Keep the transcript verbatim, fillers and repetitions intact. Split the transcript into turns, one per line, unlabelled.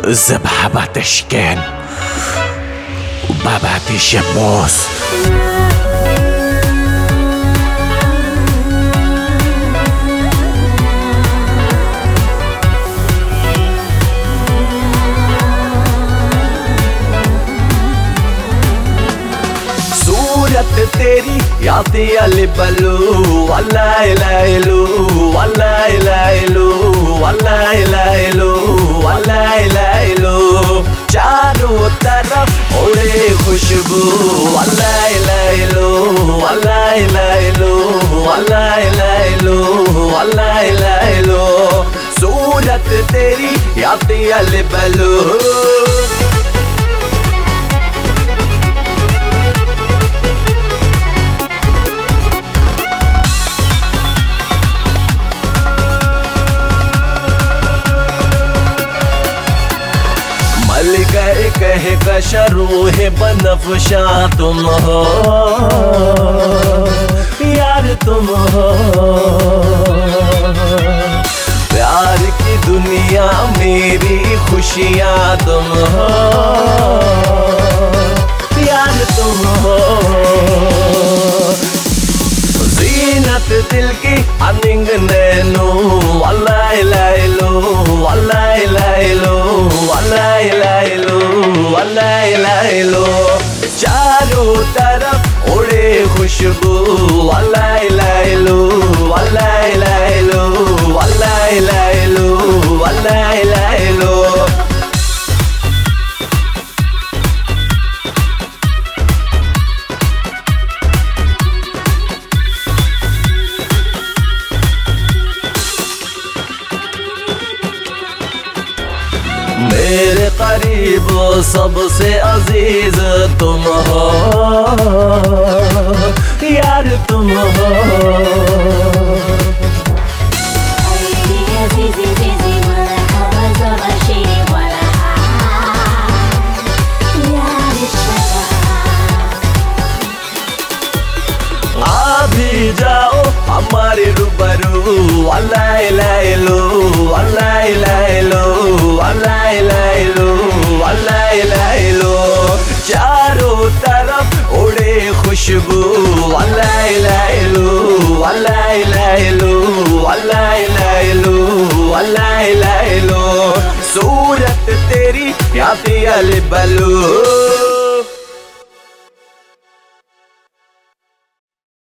زبحبة تشكان وبابات الشموس. सूरत तेरी यादी अली बलू वल्लाह इलाइलू वल्लाह इलाइलू वल्लाह इलाइलू वल्लाह इलाइलू चारों तरफ उड़े खुशबू वल्लाह इलाइलू वल्लाह इलाइलू वल्लाह इलाइलू वल्लाह इलाइलू सूरत तेरी यादी अली बलू। गए कहे कशरू है बनफशा तुम हो यार तुम हो, प्यार की दुनिया मेरी खुशियाँ तुम हो यार तुम हो, ज़ीनत दिल की अनिंग नैनो वल्लाह इलाइलू वल्लाह इलाइलू वल्लाह इलाइलू वल्लाह इलाइलू चारों तरफ उड़े खुशबू वल्लाह इलाइलू वल्लाह इलाइलू वल्लाह इलाइलू वल्लाह इलाइलू। मेरे करीब सबसे अजीज तुम हो यार तुम हो, आ भी जाओ हमारे रूबरू वल्लाह इलाइलू वल्लाह इलाइलू वल्लाह इलाइलू वल्लाह इलाइलू चारों तरफ उड़े खुशबू वल्लाह इलाइलू वल्लाह इलाइलू वल्लाह इलाइलू वल्लाह इलाइलू सूरत तेरी यादी अली बलू।